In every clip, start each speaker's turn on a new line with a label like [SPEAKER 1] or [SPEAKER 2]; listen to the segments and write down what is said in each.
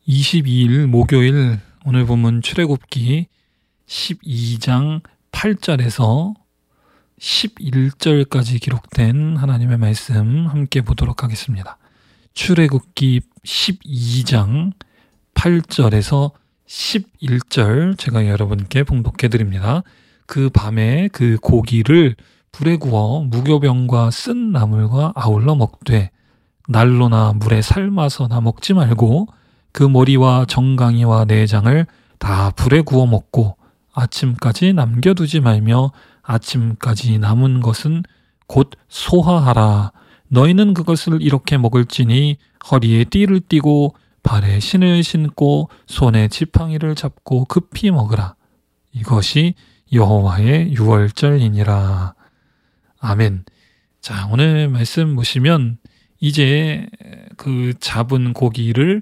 [SPEAKER 1] 22일 목요일 오늘 본문 출애굽기 12장 8절에서 11절까지 기록된 하나님의 말씀 함께 보도록 하겠습니다. 출애굽기 12장 8절에서 11절 제가 여러분께 봉독해 드립니다. 그 밤에 그 고기를 불에 구워 무교병과 쓴 나물과 아울러 먹되 난로나 물에 삶아서나 먹지 말고 그 머리와 정강이와 내장을 다 불에 구워 먹고 아침까지 남겨두지 말며 아침까지 남은 것은 곧 소화하라. 너희는 그것을 이렇게 먹을지니 허리에 띠를 띠고 발에 신을 신고 손에 지팡이를 잡고 급히 먹으라. 이것이 여호와의 유월절이니라. 아멘. 자, 오늘 말씀 보시면 이제 그 잡은 고기를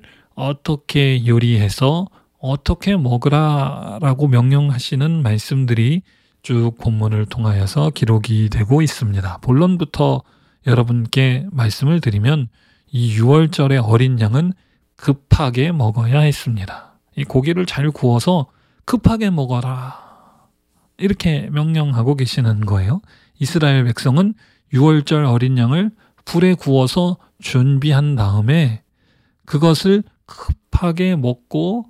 [SPEAKER 1] 어떻게 요리해서 어떻게 먹으라라고 명령하시는 말씀들이 쭉 본문을 통하여서 기록이 되고 있습니다. 본론부터 여러분께 말씀을 드리면 이 유월절의 어린 양은 급하게 먹어야 했습니다. 이 고기를 잘 구워서 급하게 먹어라. 이렇게 명령하고 계시는 거예요. 이스라엘 백성은 유월절 어린 양을 불에 구워서 준비한 다음에 그것을 급하게 먹고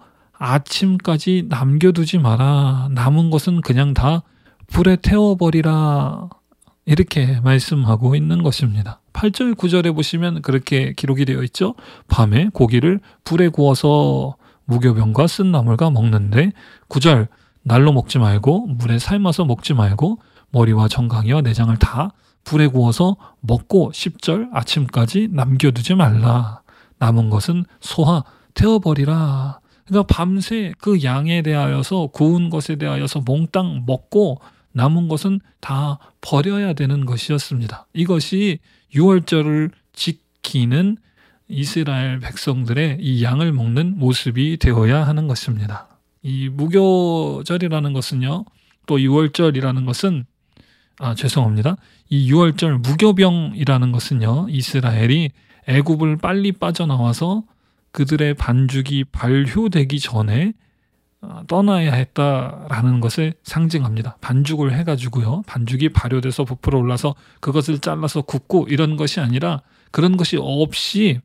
[SPEAKER 1] 아침까지 남겨두지 마라. 남은 것은 그냥 다 불에 태워버리라. 이렇게 말씀하고 있는 것입니다. 8절 9절에 보시면 그렇게 기록이 되어 있죠. 밤에 고기를 불에 구워서 무교병과 쓴 나물과 먹는데 9절 날로 먹지 말고 물에 삶아서 먹지 말고 머리와 정강이와 내장을 다 불에 구워서 먹고 10절 아침까지 남겨두지 말라. 남은 것은 소화 태워버리라. 그러니까 밤새 그 양에 대하여서 구운 것에 대하여서 몽땅 먹고 남은 것은 다 버려야 되는 것이었습니다. 이것이 유월절을 지키는 이스라엘 백성들의 이 양을 먹는 모습이 되어야 하는 것입니다. 이 무교절이라는 것은요, 또 유월절이라는 것은 죄송합니다. 이 유월절 무교병이라는 것은요, 이스라엘이 애굽을 빨리 빠져나와서 그들의 반죽이 발효되기 전에 떠나야 했다라는 것을 상징합니다. 반죽을 해가지고요. 반죽이 발효돼서 부풀어 올라서 그것을 잘라서 굽고 이런 것이 아니라 그런 것이 없이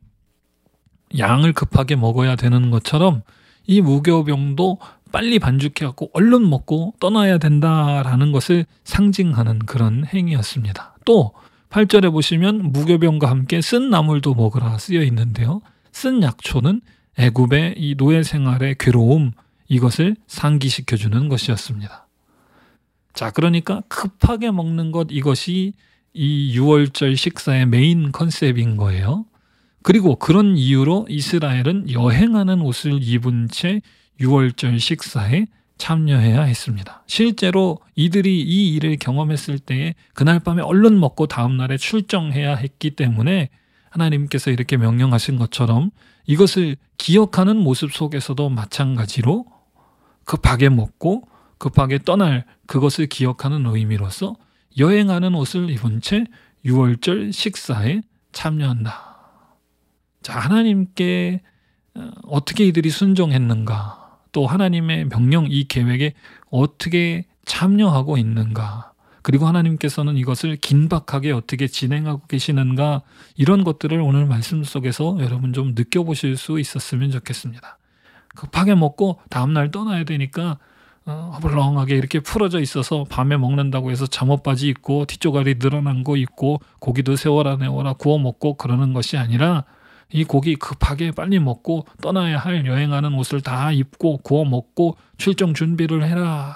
[SPEAKER 1] 양을 급하게 먹어야 되는 것처럼 이 무교병도 빨리 반죽해갖고 얼른 먹고 떠나야 된다라는 것을 상징하는 그런 행위였습니다. 또 8절에 보시면 무교병과 함께 쓴 나물도 먹으라 쓰여 있는데요. 쓴 약초는 애굽의 이 노예 생활의 괴로움 이것을 상기시켜주는 것이었습니다. 자, 그러니까 급하게 먹는 것 이것이 이 유월절 식사의 메인 컨셉인 거예요. 그리고 그런 이유로 이스라엘은 여행하는 옷을 입은 채 유월절 식사에 참여해야 했습니다. 실제로 이들이 이 일을 경험했을 때에 그날 밤에 얼른 먹고 다음 날에 출정해야 했기 때문에 하나님께서 이렇게 명령하신 것처럼 이것을 기억하는 모습 속에서도 마찬가지로 급하게 먹고 급하게 떠날 그것을 기억하는 의미로서 여행하는 옷을 입은 채 유월절 식사에 참여한다. 자, 하나님께 어떻게 이들이 순종했는가? 또 하나님의 명령 이 계획에 어떻게 참여하고 있는가? 그리고 하나님께서는 이것을 긴박하게 어떻게 진행하고 계시는가? 이런 것들을 오늘 말씀 속에서 여러분 좀 느껴보실 수 있었으면 좋겠습니다. 급하게 먹고 다음날 떠나야 되니까 허벌렁하게 이렇게 풀어져 있어서 밤에 먹는다고 해서 잠옷바지 입고 뒷조가리 늘어난 거 입고 고기도 세워라 내워라 구워 먹고 그러는 것이 아니라 이 고기 급하게 빨리 먹고 떠나야 할 여행하는 옷을 다 입고 구워 먹고 출정 준비를 해라.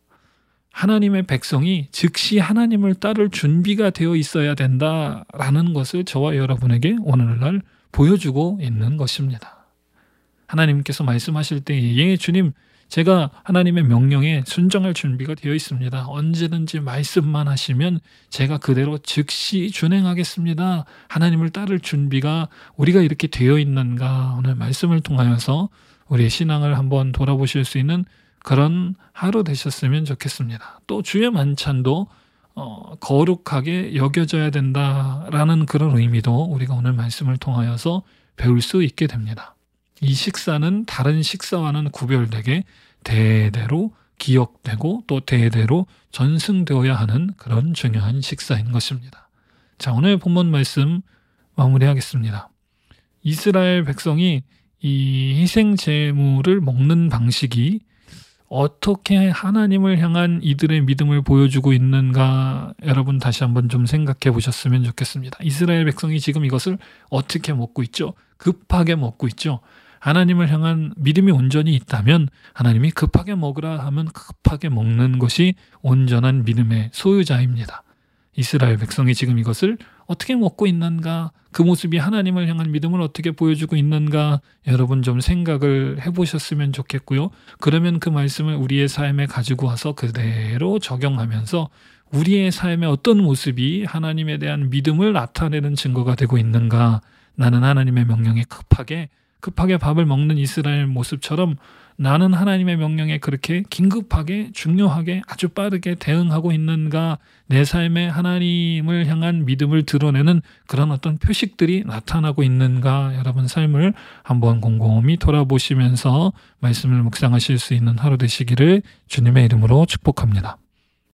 [SPEAKER 1] 하나님의 백성이 즉시 하나님을 따를 준비가 되어 있어야 된다라는 것을 저와 여러분에게 오늘날 보여주고 있는 것입니다. 하나님께서 말씀하실 때에 예 주님 제가 하나님의 명령에 순종할 준비가 되어 있습니다. 언제든지 말씀만 하시면 제가 그대로 즉시 준행하겠습니다. 하나님을 따를 준비가 우리가 이렇게 되어 있는가 오늘 말씀을 통하여서 우리의 신앙을 한번 돌아보실 수 있는 그런 하루 되셨으면 좋겠습니다. 또 주의 만찬도 거룩하게 여겨져야 된다라는 그런 의미도 우리가 오늘 말씀을 통하여서 배울 수 있게 됩니다. 이 식사는 다른 식사와는 구별되게 대대로 기억되고 또 대대로 전승되어야 하는 그런 중요한 식사인 것입니다. 자, 오늘 본문 말씀 마무리하겠습니다. 이스라엘 백성이 이 희생 제물을 먹는 방식이 어떻게 하나님을 향한 이들의 믿음을 보여주고 있는가, 여러분 다시 한번 좀 생각해 보셨으면 좋겠습니다. 이스라엘 백성이 지금 이것을 어떻게 먹고 있죠? 급하게 먹고 있죠. 하나님을 향한 믿음이 온전히 있다면 하나님이 급하게 먹으라 하면 급하게 먹는 것이 온전한 믿음의 소유자입니다. 이스라엘 백성이 지금 이것을 어떻게 먹고 있는가, 그 모습이 하나님을 향한 믿음을 어떻게 보여주고 있는가, 여러분 좀 생각을 해보셨으면 좋겠고요. 그러면 그 말씀을 우리의 삶에 가지고 와서 그대로 적용하면서 우리의 삶의 어떤 모습이 하나님에 대한 믿음을 나타내는 증거가 되고 있는가, 나는 하나님의 명령에 급하게 밥을 먹는 이스라엘 모습처럼 나는 하나님의 명령에 그렇게 긴급하게 중요하게 아주 빠르게 대응하고 있는가, 내 삶에 하나님을 향한 믿음을 드러내는 그런 어떤 표식들이 나타나고 있는가, 여러분 삶을 한번 곰곰이 돌아보시면서 말씀을 묵상하실 수 있는 하루 되시기를 주님의 이름으로 축복합니다.